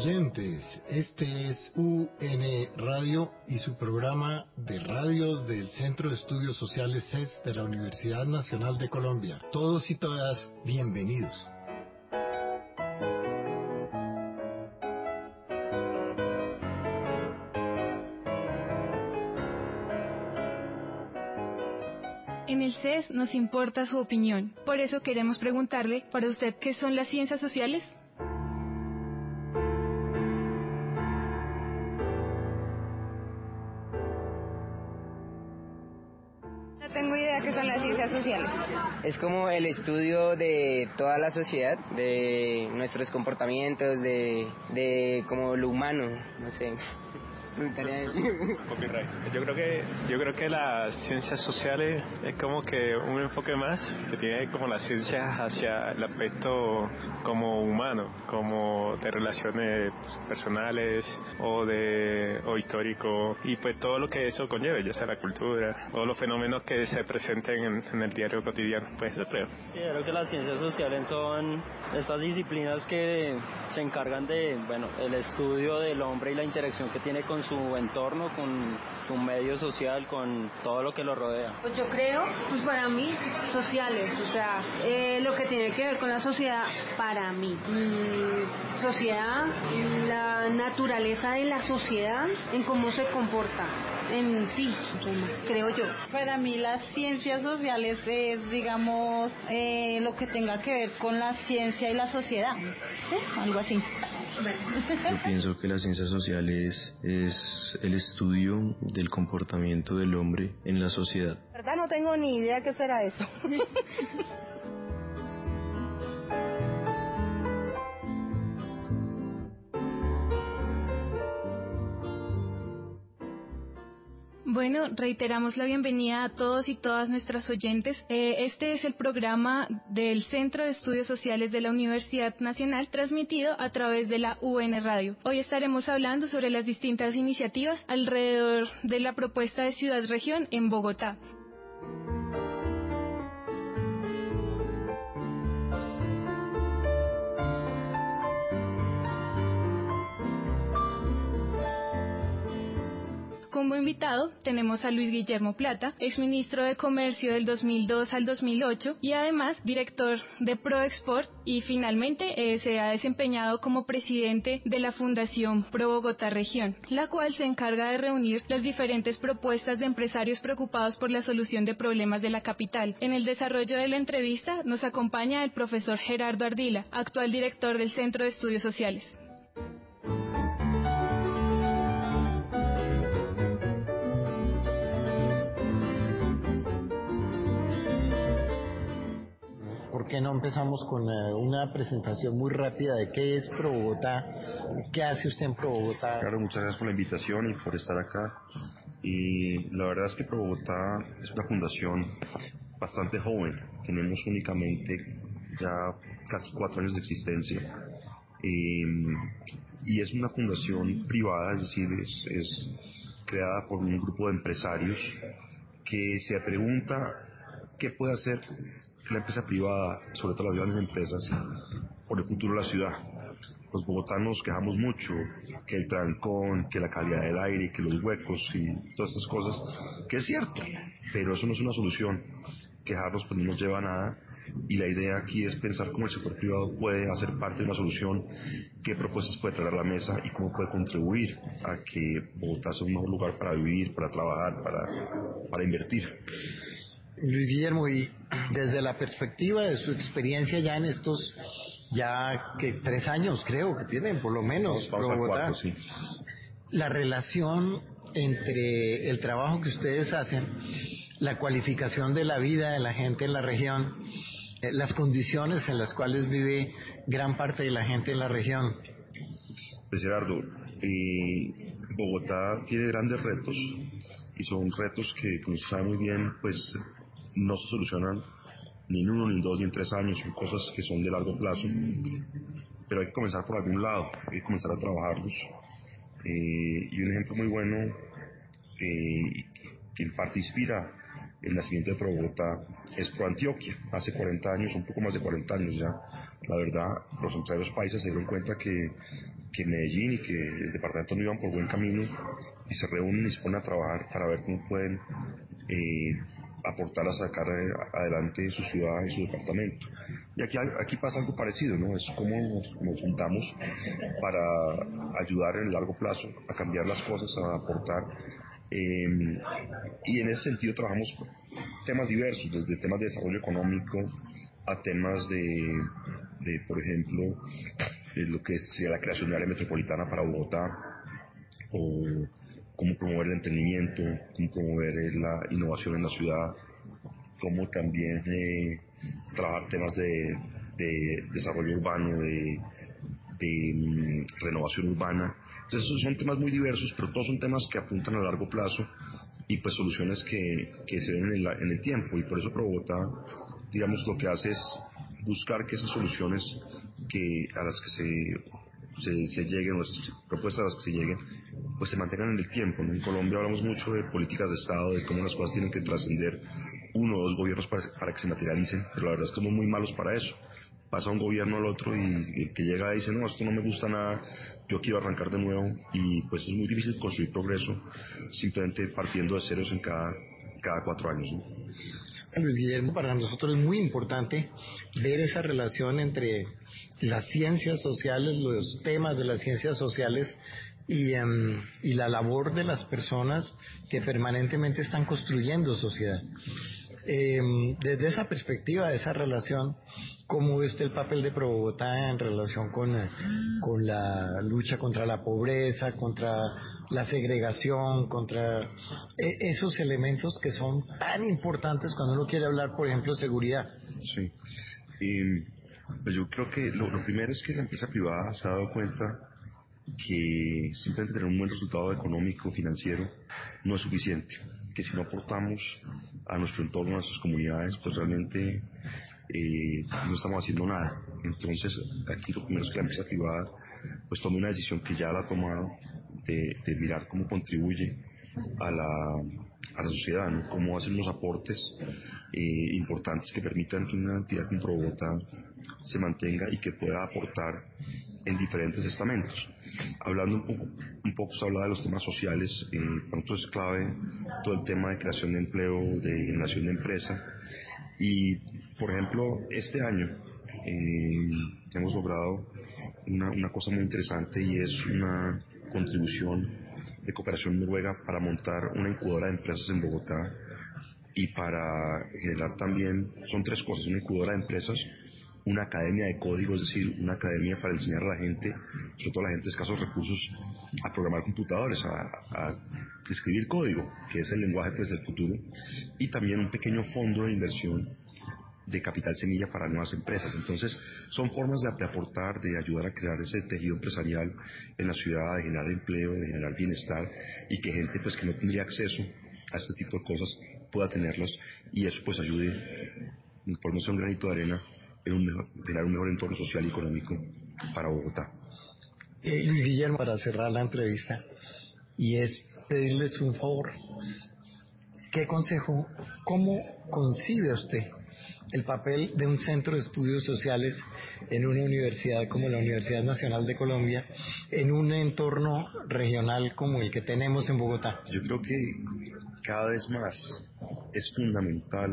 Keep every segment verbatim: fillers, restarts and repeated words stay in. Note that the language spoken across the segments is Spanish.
oyentes, este es U N Radio y su programa de radio del Centro de Estudios Sociales C E S de la Universidad Nacional de Colombia. Todos y todas, bienvenidos. En el C E S nos importa su opinión, por eso queremos preguntarle, para usted, ¿qué son las ciencias sociales? No tengo idea qué son las ciencias sociales. Es como el estudio de toda la sociedad, de nuestros comportamientos, de, de como lo humano, no sé. Copyright. Yo creo que yo creo que las ciencias sociales es como que un enfoque más que tiene como las ciencias hacia el aspecto como humano, como de relaciones personales o de o histórico, y pues todo lo que eso conlleve, ya sea la cultura, todos los fenómenos que se presenten en, en el diario cotidiano, pues eso creo. Sí, creo que las ciencias sociales son estas disciplinas que se encargan de, bueno, el estudio del hombre y la interacción que tiene con su entorno, con su medio social, con todo lo que lo rodea. Pues yo creo, pues para mí, sociales, o sea, eh, lo que tiene que ver con la sociedad, para mí, mm, sociedad, la naturaleza de la sociedad, en cómo se comporta, en sí, creo yo. Para mí las ciencias sociales es, digamos, eh, lo que tenga que ver con la ciencia y la sociedad, ¿sí? Algo así. Yo pienso que las ciencias sociales es el estudio del comportamiento del hombre en la sociedad. La verdad no tengo ni idea qué será eso. Bueno, reiteramos la bienvenida a todos y todas nuestras oyentes. Eh, este es el programa del Centro de Estudios Sociales de la Universidad Nacional, transmitido a través de la U N Radio. Hoy estaremos hablando sobre las distintas iniciativas alrededor de la propuesta de ciudad-región en Bogotá. Como invitado tenemos a Luis Guillermo Plata, exministro de Comercio del dos mil dos al dos mil ocho y además director de ProExport, y finalmente eh, se ha desempeñado como presidente de la Fundación Pro Bogotá Región, la cual se encarga de reunir las diferentes propuestas de empresarios preocupados por la solución de problemas de la capital. En el desarrollo de la entrevista nos acompaña el profesor Gerardo Ardila, actual director del Centro de Estudios Sociales. ¿Por qué no empezamos con uh, una presentación muy rápida de qué es Pro Bogotá? ¿Qué hace usted en Pro Bogotá? Claro, muchas gracias por la invitación y por estar acá. Y la verdad es que Pro Bogotá es una fundación bastante joven. Tenemos únicamente ya casi cuatro años de existencia. Y, y es una fundación privada, es decir, es, es creada por un grupo de empresarios que se pregunta qué puede hacer la empresa privada, sobre todo las grandes empresas, por el futuro de la ciudad. Los bogotanos quejamos mucho que el trancón, que la calidad del aire, que los huecos y todas estas cosas, que es cierto, pero eso no es una solución. Quejarnos pues no nos lleva a nada, y la idea aquí es pensar cómo el sector privado puede hacer parte de una solución, qué propuestas puede traer a la mesa y cómo puede contribuir a que Bogotá sea un mejor lugar para vivir, para trabajar, para, para invertir. Luis Guillermo, y desde la perspectiva de su experiencia ya en estos, ya que tres años creo que tienen, por lo menos, vamos, vamos Bogotá, cuarto, sí. La relación entre el trabajo que ustedes hacen, la cualificación de la vida de la gente en la región, eh, las condiciones en las cuales vive gran parte de la gente en la región. Pues Gerardo, eh, Bogotá tiene grandes retos, y son retos que, como se sabe muy bien, pues no se solucionan ni en uno, ni en dos, ni en tres años. Son cosas que son de largo plazo, pero hay que comenzar por algún lado, hay que comenzar a trabajarlos. Eh, y un ejemplo muy bueno, eh, que en parte inspira el nacimiento de Pro Bogotá, es Pro Antioquia. Hace cuarenta años, un poco más de cuarenta años ya, la verdad, los empresarios paisas se dieron cuenta que que Medellín y que el departamento no iban por buen camino y se reúnen y se ponen a trabajar para ver cómo pueden eh, aportar a sacar adelante su ciudad y su departamento. Y aquí, aquí pasa algo parecido, ¿no? Es como nos, nos juntamos para ayudar en el largo plazo a cambiar las cosas, a aportar. Eh, y en ese sentido trabajamos temas diversos, desde temas de desarrollo económico a temas de, de por ejemplo, de lo que sería la creación de área metropolitana para Bogotá, o cómo promover el emprendimiento, cómo promover la innovación en la ciudad, cómo también eh, trabajar temas de, de desarrollo urbano, de, de um, renovación urbana. Entonces son temas muy diversos, pero todos son temas que apuntan a largo plazo y pues soluciones que, que se ven en, la, en el tiempo, y por eso Bogotá, digamos, lo que hace es buscar que esas soluciones que a las que se, se, se lleguen, o esas propuestas a las que se lleguen, pues se mantengan en el tiempo, ¿no? En Colombia hablamos mucho de políticas de Estado, de cómo las cosas tienen que trascender uno o dos gobiernos para, para que se materialicen, pero la verdad es que somos muy malos para eso. Pasa un gobierno al otro y el que llega dice, no, esto no me gusta nada, yo quiero arrancar de nuevo, y pues es muy difícil construir progreso simplemente partiendo de ceros en cada, cada cuatro años, ¿no? Luis Guillermo, para nosotros es muy importante ver esa relación entre las ciencias sociales, los temas de las ciencias sociales y, um, y la labor de las personas que permanentemente están construyendo sociedad. Eh, desde esa perspectiva, de esa relación, ¿cómo ve usted el papel de Pro Bogotá en relación con, con la lucha contra la pobreza, contra la segregación, contra eh, esos elementos que son tan importantes cuando uno quiere hablar, por ejemplo, de seguridad? Sí. Y, pues yo creo que lo, lo primero es que la empresa privada se ha dado cuenta que simplemente tener un buen resultado económico, financiero, no es suficiente, que si no aportamos a nuestro entorno, a nuestras comunidades, pues realmente eh, no estamos haciendo nada. Entonces aquí lo primero es que la empresa privada pues tome una decisión que ya la ha tomado, de, de mirar cómo contribuye a la, a la sociedad, ¿no? Cómo hacen unos aportes eh, importantes que permitan que una entidad como Pro Bogotá se mantenga y que pueda aportar en diferentes estamentos. Hablando un poco, un poco se habla de los temas sociales, eh, para nosotros es clave todo el tema de creación de empleo, de generación de empresa, y por ejemplo este año eh, hemos logrado una, una cosa muy interesante, y es una contribución de cooperación noruega para montar una incubadora de empresas en Bogotá, y para generar también, son tres cosas: una incubadora de empresas, una academia de código, es decir, una academia para enseñar a la gente, sobre todo a la gente de escasos recursos, a programar computadores, a, a escribir código, que es el lenguaje pues del futuro, y también un pequeño fondo de inversión de capital semilla para nuevas empresas. Entonces son formas de, de aportar, de ayudar a crear ese tejido empresarial en la ciudad, de generar empleo, de generar bienestar, y que gente pues que no tendría acceso a este tipo de cosas pueda tenerlos, y eso pues ayude, por no ser un granito de arena, en un mejor, generar un mejor entorno social y económico para Bogotá. Eh, Luis Guillermo, para cerrar la entrevista, y es pedirles un favor. ¿Qué consejo, cómo concibe usted el papel de un centro de estudios sociales en una universidad como la Universidad Nacional de Colombia, en un entorno regional como el que tenemos en Bogotá? Yo creo que cada vez más es fundamental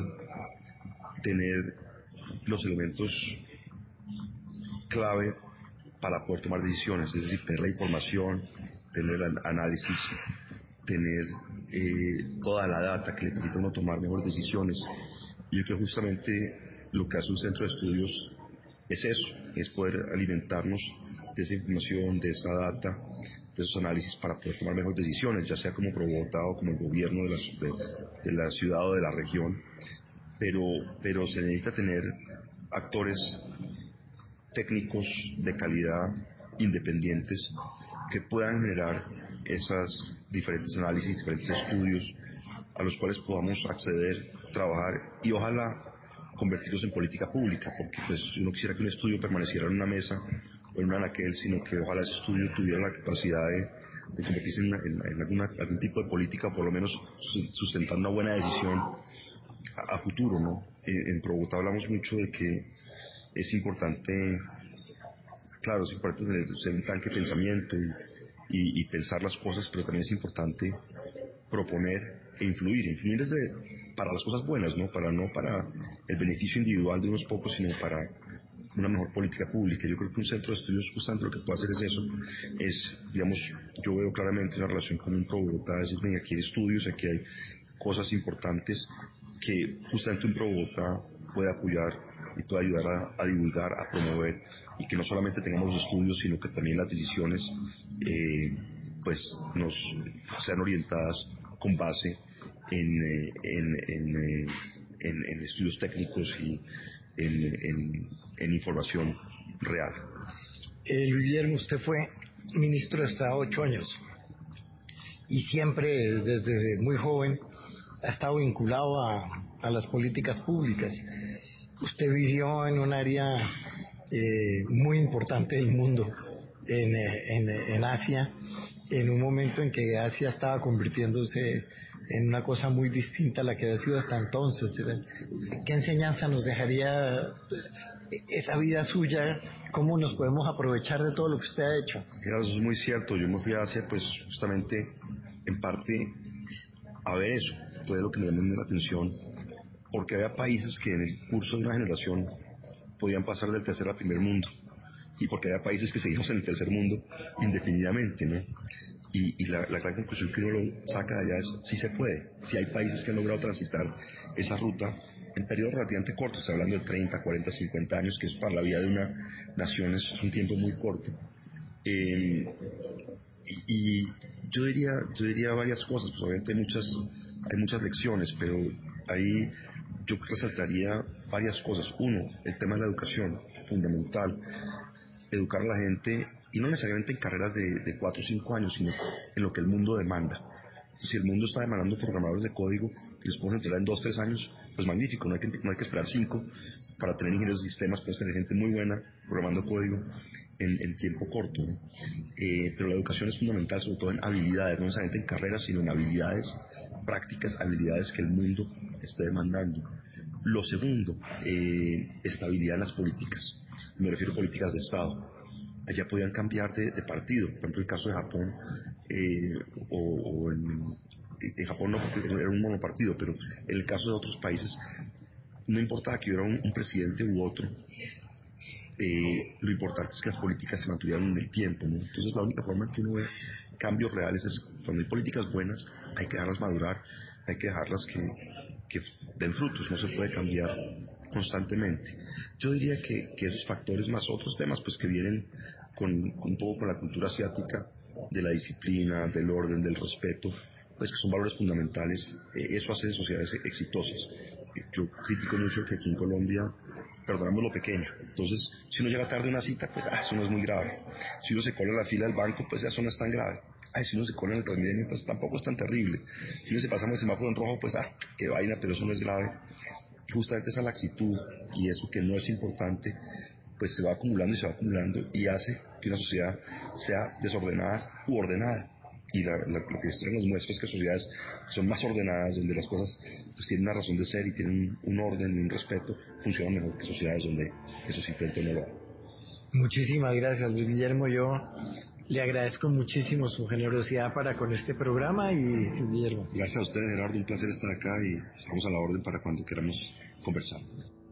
tener los elementos clave para poder tomar decisiones, es decir, tener la información, tener el análisis, tener eh, toda la data que le permita a uno tomar mejores decisiones. Y yo creo que justamente lo que hace un centro de estudios es eso, es poder alimentarnos de esa información, de esa data, de esos análisis, para poder tomar mejores decisiones, ya sea como Pro Bogotá o como el gobierno de la, de, de la ciudad o de la región. Pero, pero se necesita tener actores técnicos de calidad, independientes, que puedan generar esos diferentes análisis, diferentes estudios a los cuales podamos acceder, trabajar y ojalá convertirlos en política pública, porque pues uno quisiera que un estudio permaneciera en una mesa o en un anaquel, sino que ojalá ese estudio tuviera la capacidad de, de convertirse en, una, en, en alguna, algún tipo de política, o por lo menos sustentar una buena decisión a, a futuro, ¿no? En, en Pro Bogotá hablamos mucho de que es importante claro, es importante tener, ser un tanque de pensamiento y, y, y pensar las cosas, pero también es importante proponer e influir. Influir desde, para las cosas buenas, ¿no? Para, no para el beneficio individual de unos pocos, sino para una mejor política pública. Yo creo que un centro de estudios justamente lo que puede hacer es eso, es, digamos, yo veo claramente una relación con un Pro Bogotá, es decir, venga, aquí hay estudios, aquí hay cosas importantes que justamente un Pro Bogotá puede apoyar y puede ayudar a, a divulgar, a promover, y que no solamente tengamos los estudios, sino que también las decisiones eh, pues nos sean orientadas con base en, eh, en, en, eh, en, en estudios técnicos y en, en, en información real. Eh, Luis Guillermo, usted fue ministro hasta ocho años y siempre desde muy joven ha estado vinculado a, a las políticas públicas. Usted vivió en un área eh, muy importante del mundo, en, en, en Asia, en un momento en que Asia estaba convirtiéndose en una cosa muy distinta a la que había sido hasta entonces. ¿Qué enseñanza nos dejaría esa vida suya? ¿Cómo nos podemos aprovechar de todo lo que usted ha hecho? Claro, eso es muy cierto. Yo me fui a Asia pues justamente en parte a ver eso. Fue lo que me llamó la atención, porque había países que en el curso de una generación podían pasar del tercer al primer mundo, y porque había países que seguimos en el tercer mundo indefinidamente, ¿no? Y, y la, la gran conclusión que uno lo saca de allá es, sí se puede, si hay países que han logrado transitar esa ruta en periodos relativamente cortos, hablando de treinta, cuarenta, cincuenta años, que es para la vida de una nación, es, es un tiempo muy corto. Eh, y, y yo diría, yo diría varias cosas, pues obviamente hay muchas, hay muchas lecciones, pero ahí yo resaltaría varias cosas. Uno, el tema de la educación, fundamental. Educar a la gente, y no necesariamente en carreras de, de cuatro o cinco años, sino en lo que el mundo demanda. Si el mundo está demandando programadores de código que les pueden entregar en dos, tres años, pues magnífico, no hay que, no hay que esperar cinco para tener ingenieros de sistemas, puedes tener gente muy buena programando código en, en tiempo corto, ¿no? Eh, pero la educación es fundamental, sobre todo en habilidades, no necesariamente en carreras, sino en habilidades prácticas, habilidades que el mundo esté demandando. Lo segundo, eh, estabilidad en las políticas. Me refiero a políticas de Estado. Allá podían cambiar de, de partido. Por ejemplo, el caso de Japón, eh, o, o en, en Japón no, porque era un monopartido, pero en el caso de otros países, no importaba que hubiera un, un presidente u otro, eh, lo importante es que las políticas se mantuvieran en el tiempo, ¿no? Entonces la única forma en que uno ve cambios reales es cuando hay políticas buenas, hay que dejarlas madurar, hay que dejarlas que, que den frutos, no se puede cambiar constantemente. Yo diría que, que esos factores más otros temas pues que vienen con, un poco con la cultura asiática, de la disciplina, del orden, del respeto, pues que son valores fundamentales, eh, eso hace de sociedades exitosas. Yo critico mucho que aquí en Colombia perdonamos lo pequeño. Entonces, si uno llega tarde a una cita, pues ah, eso no es muy grave. Si uno se cola en la fila del banco, pues eso no es tan grave. Ay, si uno se cola en el Transmilenio, pues tampoco es tan terrible. Si uno se pasa en el semáforo en rojo, pues ah, qué vaina, pero eso no es grave. Y justamente esa laxitud y eso que no es importante, pues se va acumulando y se va acumulando y hace que una sociedad sea desordenada u ordenada. Y la, la, lo que esto nos muestra es que sociedades son más ordenadas, donde las cosas pues tienen una razón de ser y tienen un orden y un respeto, funcionan mejor que sociedades donde eso simplemente no lo hay. Muchísimas gracias, Luis Guillermo. Yo le agradezco muchísimo su generosidad para con este programa y Luis Guillermo. Gracias a ustedes, Gerardo, un placer estar acá y estamos a la orden para cuando queramos conversar.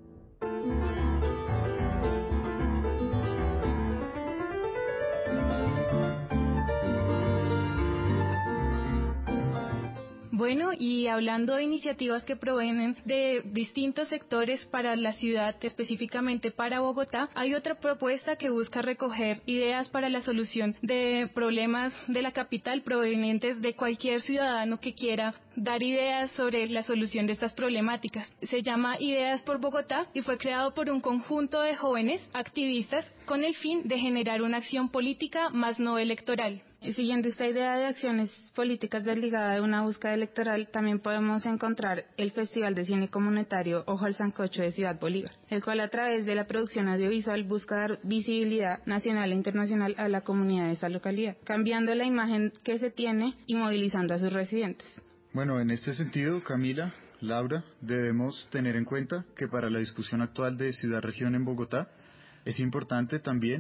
Bueno, y hablando de iniciativas que provienen de distintos sectores para la ciudad, específicamente para Bogotá, hay otra propuesta que busca recoger ideas para la solución de problemas de la capital provenientes de cualquier ciudadano que quiera dar ideas sobre la solución de estas problemáticas. Se llama Ideas por Bogotá y fue creado por un conjunto de jóvenes activistas con el fin de generar una acción política más no electoral. Siguiendo esta idea de acciones políticas desligada de una búsqueda electoral, también podemos encontrar el Festival de Cine Comunitario Ojo al Sancocho de Ciudad Bolívar, el cual a través de la producción audiovisual busca dar visibilidad nacional e internacional a la comunidad de esta localidad, cambiando la imagen que se tiene y movilizando a sus residentes. Bueno, en este sentido, Camila, Laura, debemos tener en cuenta que para la discusión actual de ciudad-región en Bogotá es importante también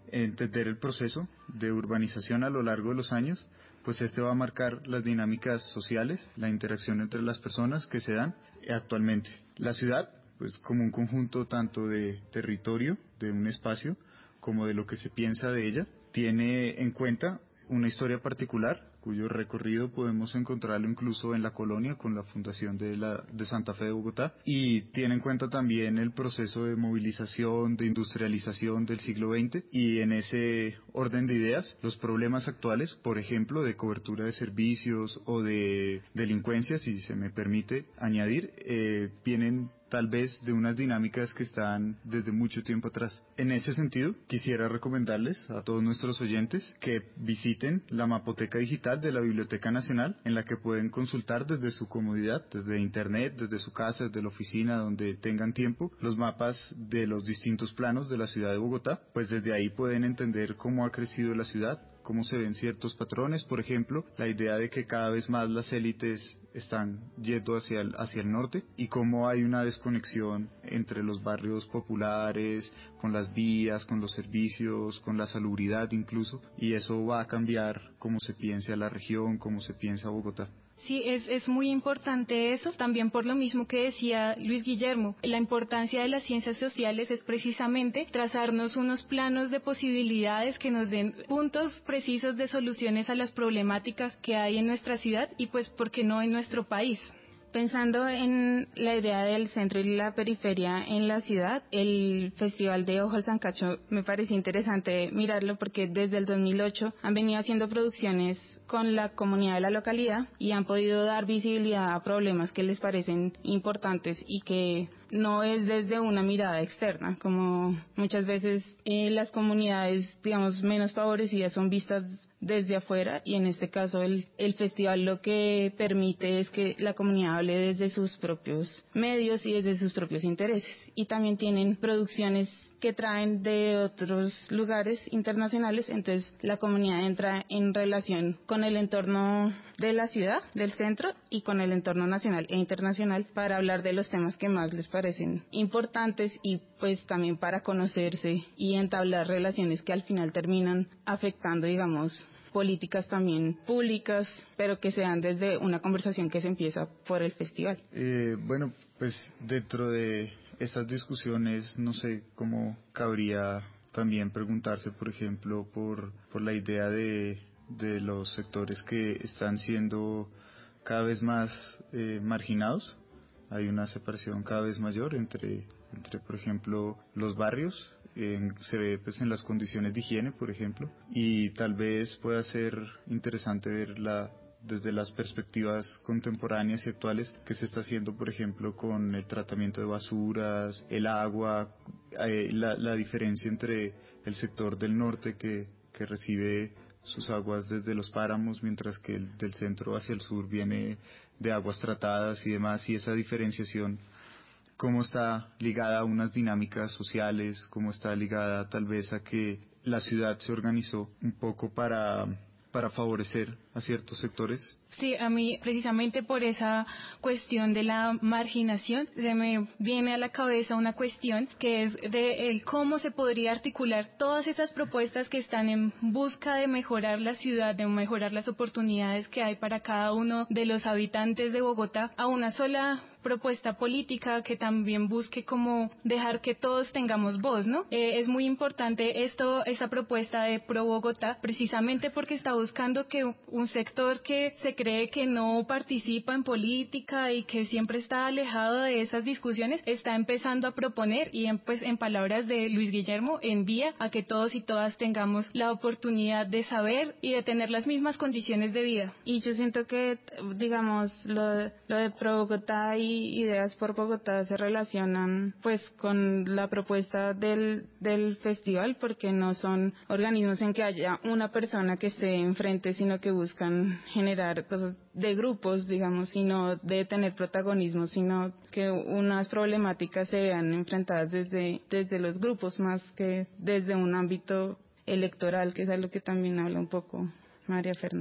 entender el proceso de urbanización a lo largo de los años, pues este va a marcar las dinámicas sociales, la interacción entre las personas que se dan actualmente. La ciudad, pues como un conjunto tanto de territorio, de un espacio, como de lo que se piensa de ella, tiene en cuenta una historia particular, cuyo recorrido podemos encontrarlo incluso en la colonia con la fundación de, la, de Santa Fe de Bogotá, y tiene en cuenta también el proceso de movilización, de industrialización del siglo veinte, y en ese orden de ideas, los problemas actuales, por ejemplo, de cobertura de servicios o de delincuencia, si se me permite añadir, eh, vienen tal vez de unas dinámicas que están desde mucho tiempo atrás. En ese sentido, quisiera recomendarles a todos nuestros oyentes que visiten la mapoteca digital de la Biblioteca Nacional, en la que pueden consultar desde su comodidad, desde internet, desde su casa, desde la oficina, donde tengan tiempo, los mapas de los distintos planos de la ciudad de Bogotá. Pues desde ahí pueden entender cómo ha crecido la ciudad, cómo se ven ciertos patrones, por ejemplo, la idea de que cada vez más las élites están yendo hacia el, hacia el norte, y cómo hay una desconexión entre los barrios populares, con las vías, con los servicios, con la salubridad incluso, y eso va a cambiar cómo se piensa la región, cómo se piensa Bogotá. Sí, es, es muy importante eso, también por lo mismo que decía Luis Guillermo. La importancia de las ciencias sociales es precisamente trazarnos unos planos de posibilidades que nos den puntos precisos de soluciones a las problemáticas que hay en nuestra ciudad y pues, ¿por qué no en nuestro país? Pensando en la idea del centro y la periferia en la ciudad, el Festival de Ojo al Sancocho me pareció interesante mirarlo porque desde el dos mil ocho han venido haciendo producciones con la comunidad de la localidad y han podido dar visibilidad a problemas que les parecen importantes y que no es desde una mirada externa, como muchas veces eh, las comunidades, digamos, menos favorecidas son vistas desde afuera, y en este caso el, el festival lo que permite es que la comunidad hable desde sus propios medios y desde sus propios intereses, y también tienen producciones que traen de otros lugares internacionales, entonces la comunidad entra en relación con el entorno de la ciudad, del centro, y con el entorno nacional e internacional para hablar de los temas que más les parecen importantes y pues también para conocerse y entablar relaciones que al final terminan afectando, digamos, políticas también públicas, pero que se dan desde una conversación que se empieza por el festival. Eh, bueno, pues dentro de esas discusiones, no sé cómo cabría también preguntarse, por ejemplo, por, por la idea de, de los sectores que están siendo cada vez más eh, marginados. Hay una separación cada vez mayor entre, entre por ejemplo, los barrios. En, se ve pues en las condiciones de higiene, por ejemplo, y tal vez pueda ser interesante ver la, desde las perspectivas contemporáneas y actuales que se está haciendo, por ejemplo, con el tratamiento de basuras, el agua, eh, la, la diferencia entre el sector del norte que, que recibe sus aguas desde los páramos, mientras que el del centro hacia el sur viene de aguas tratadas y demás, y esa diferenciación, cómo está ligada a unas dinámicas sociales, cómo está ligada tal vez a que la ciudad se organizó un poco para, para favorecer a ciertos sectores. Sí, a mí precisamente por esa cuestión de la marginación se me viene a la cabeza una cuestión que es de el cómo se podría articular todas esas propuestas que están en busca de mejorar la ciudad, de mejorar las oportunidades que hay para cada uno de los habitantes de Bogotá a una sola propuesta política que también busque como dejar que todos tengamos voz, ¿no? Eh, es muy importante esto, esta propuesta de Pro Bogotá, precisamente porque está buscando que un sector que se cree que no participa en política y que siempre está alejado de esas discusiones, está empezando a proponer y en, pues, en palabras de Luis Guillermo, envía a que todos y todas tengamos la oportunidad de saber y de tener las mismas condiciones de vida. Y yo siento que, digamos, lo, lo de Pro Bogotá y Ideas por Bogotá se relacionan pues con la propuesta del, del festival, porque no son organismos en que haya una persona que esté enfrente, sino que buscan generar cosas de grupos, digamos, sino de tener protagonismo, sino que unas problemáticas se vean enfrentadas desde, desde los grupos más que desde un ámbito electoral, que es algo que también habla un poco María Fernanda.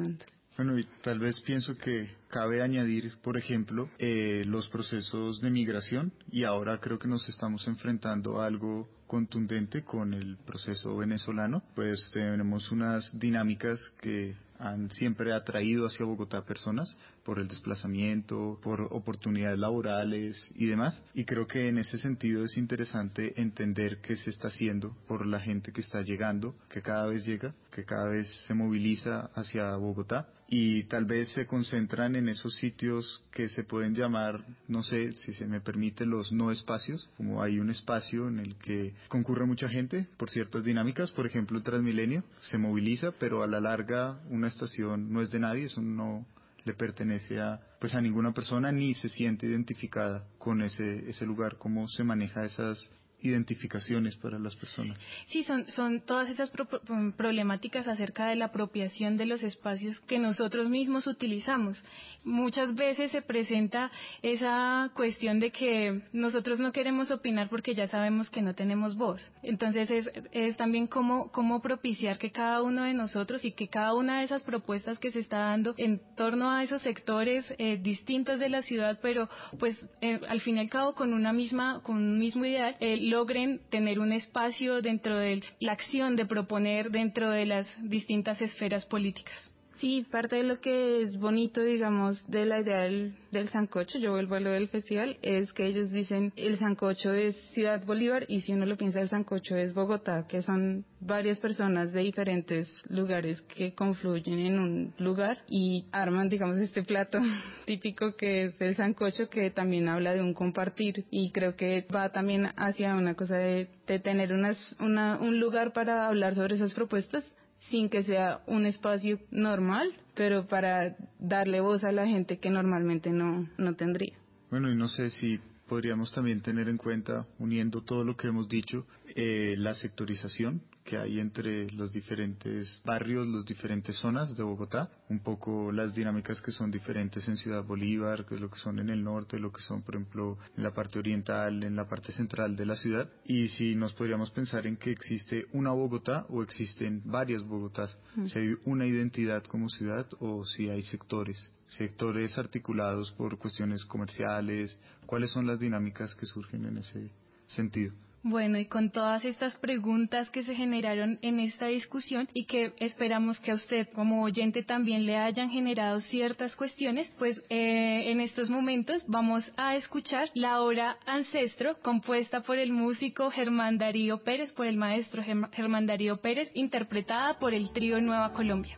Bueno, y tal vez pienso que cabe añadir, por ejemplo, eh, los procesos de migración, y ahora creo que nos estamos enfrentando a algo contundente con el proceso venezolano. Pues tenemos unas dinámicas que han siempre atraído hacia Bogotá personas por el desplazamiento, por oportunidades laborales y demás. Y creo que en ese sentido es interesante entender qué se está haciendo por la gente que está llegando, que cada vez llega, que cada vez se moviliza hacia Bogotá y tal vez se concentran en esos sitios que se pueden llamar, no sé si se me permite, los no espacios, como hay un espacio en el que concurre mucha gente por ciertas dinámicas, por ejemplo el Transmilenio se moviliza, pero a la larga una estación no es de nadie, eso no le pertenece a pues a ninguna persona ni se siente identificada con ese ese lugar. ¿Cómo se maneja esas identificaciones para las personas? Sí, son, son todas esas pro problemáticas acerca de la apropiación de los espacios que nosotros mismos utilizamos. Muchas veces se presenta esa cuestión de que nosotros no queremos opinar porque ya sabemos que no tenemos voz. Entonces es, es también cómo, cómo propiciar que cada uno de nosotros y que cada una de esas propuestas que se está dando en torno a esos sectores eh, distintos de la ciudad, pero pues eh, al fin y al cabo con una misma, con un mismo ideal, eh, logren tener un espacio dentro de la acción de proponer dentro de las distintas esferas políticas. Sí, parte de lo que es bonito, digamos, de la idea del, del sancocho, yo vuelvo a lo del festival, es que ellos dicen el sancocho es Ciudad Bolívar y si uno lo piensa el sancocho es Bogotá, que son varias personas de diferentes lugares que confluyen en un lugar y arman, digamos, este plato típico que es el sancocho, que también habla de un compartir y creo que va también hacia una cosa de, de tener unas, una, un lugar para hablar sobre esas propuestas, sin que sea un espacio normal, pero para darle voz a la gente que normalmente no, no tendría. Bueno, y no sé si podríamos también tener en cuenta, uniendo todo lo que hemos dicho, eh, la sectorización que hay entre los diferentes barrios, las diferentes zonas de Bogotá, un poco las dinámicas que son diferentes en Ciudad Bolívar, que es lo que son en el norte, lo que son, por ejemplo, en la parte oriental, en la parte central de la ciudad, y si nos podríamos pensar en que existe una Bogotá o existen varias Bogotás, mm. si hay una identidad como ciudad o si hay sectores, sectores articulados por cuestiones comerciales, ¿cuáles son las dinámicas que surgen en ese sentido? Bueno, y con todas estas preguntas que se generaron en esta discusión y que esperamos que a usted como oyente también le hayan generado ciertas cuestiones, pues eh, en estos momentos vamos a escuchar la obra Ancestro, compuesta por el músico Germán Darío Pérez, por el maestro Germán Darío Pérez, interpretada por el trío Nueva Colombia.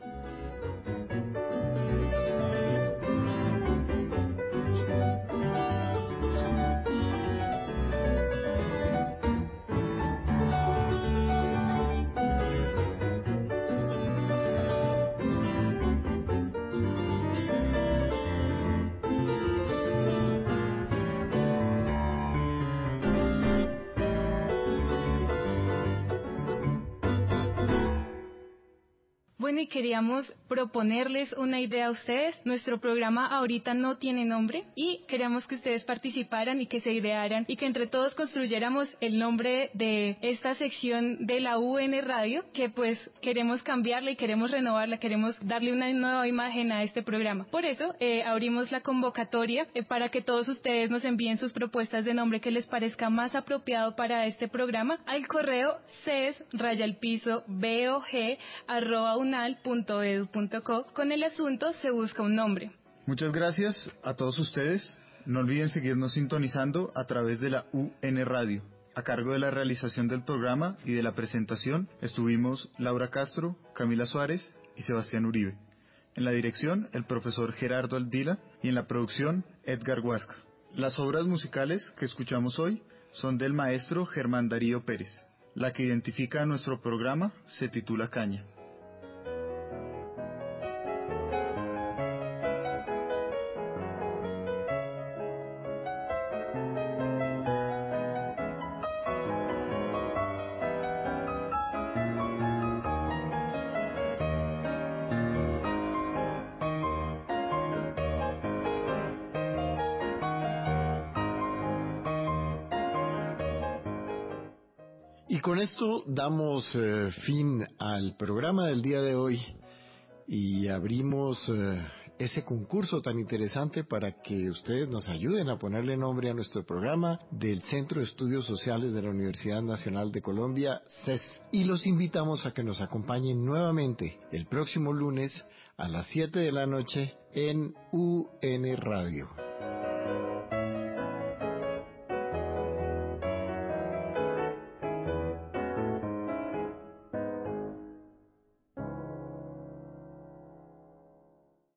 Bueno, y queríamos proponerles una idea a ustedes. Nuestro programa ahorita no tiene nombre y queríamos que ustedes participaran y que se idearan y que entre todos construyéramos el nombre de esta sección de la U N Radio, que pues queremos cambiarla y queremos renovarla, queremos darle una nueva imagen a este programa. Por eso eh, abrimos la convocatoria eh, para que todos ustedes nos envíen sus propuestas de nombre que les parezca más apropiado para este programa al correo ces raya al piso bog arroba unal punto edu punto co. Con el asunto se busca un nombre. Muchas gracias a todos ustedes. No olviden seguirnos sintonizando a través de la U N Radio. A cargo de la realización del programa y de la presentación estuvimos Laura Castro, Camila Suárez y Sebastián Uribe. En la dirección, el profesor Gerardo Aldila y en la producción, Edgar Huasca. Las obras musicales que escuchamos hoy son del maestro Germán Darío Pérez. La que identifica a nuestro programa se titula Caña. Y con esto damos eh, fin al programa del día de hoy y abrimos eh, ese concurso tan interesante para que ustedes nos ayuden a ponerle nombre a nuestro programa del Centro de Estudios Sociales de la Universidad Nacional de Colombia, C E S. Y los invitamos a que nos acompañen nuevamente el próximo lunes a las siete de la noche en U N Radio.